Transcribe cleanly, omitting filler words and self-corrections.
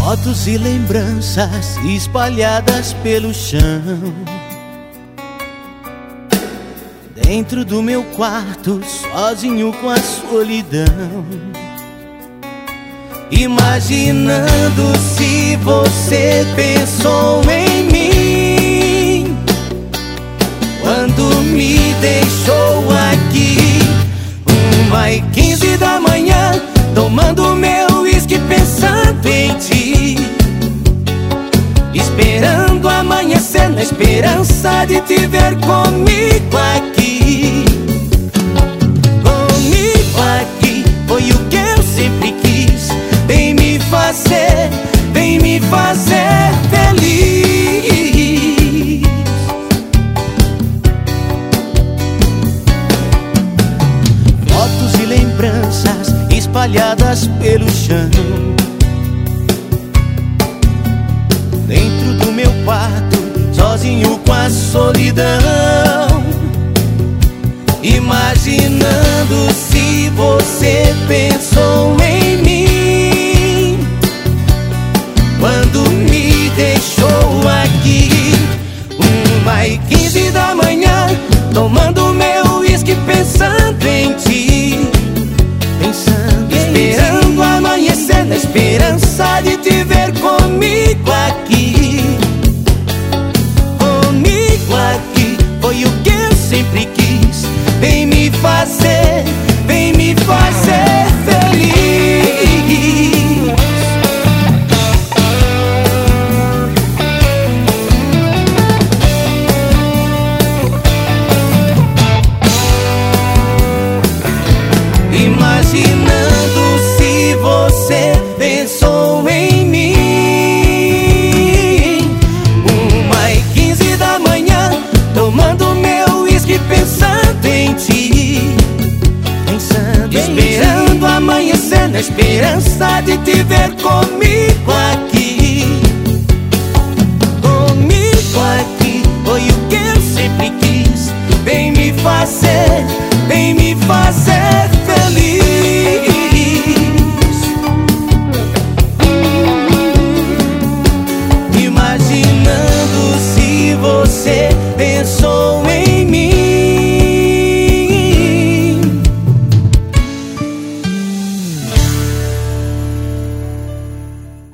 Fotos e lembranças espalhadas pelo chão. Dentro do meu quarto, sozinho com a solidão, imaginando se você pensou em mim quando me deixou aqui. 1h15 da manhã, tomando meu uísque, pensando em ti, esperando amanhecer na esperança de te ver comigo aqui. Comigo aqui, foi o que eu sempre quis. Vem me fazer feliz. Fotos e lembranças espalhadas pelo chão. Dentro do meu quarto, sozinho com a solidão, imaginando se você pensou em mim quando me deixou aqui. 1h15 da manhã, tomando meu uísque, pensando em ti, esperando amanhecer na esperança de te ver comigo aqui. Comigo aqui, foi o que eu sempre quis. Vem me fazer feliz. Imaginando se você pensou em mim. 1h15 da manhã, tomando meu uísque, pensando em ti, esperando amanhecer na esperança de